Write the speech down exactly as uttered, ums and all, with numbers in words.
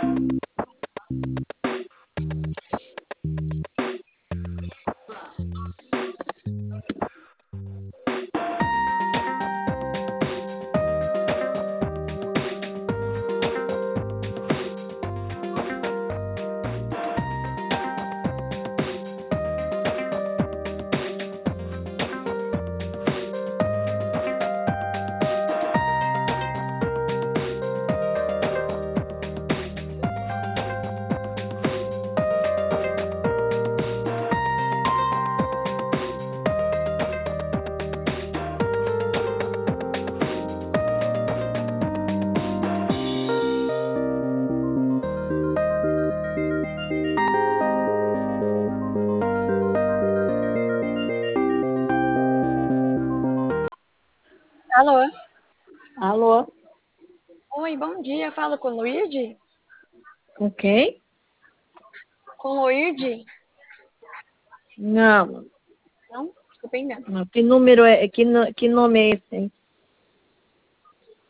Alô? Alô? Oi, bom dia. Falo com o Luíde? Com quem? Com o Luíde? Não, Não? Desculpa, ainda. não. Que número é? Que, no- que nome é esse? Hein?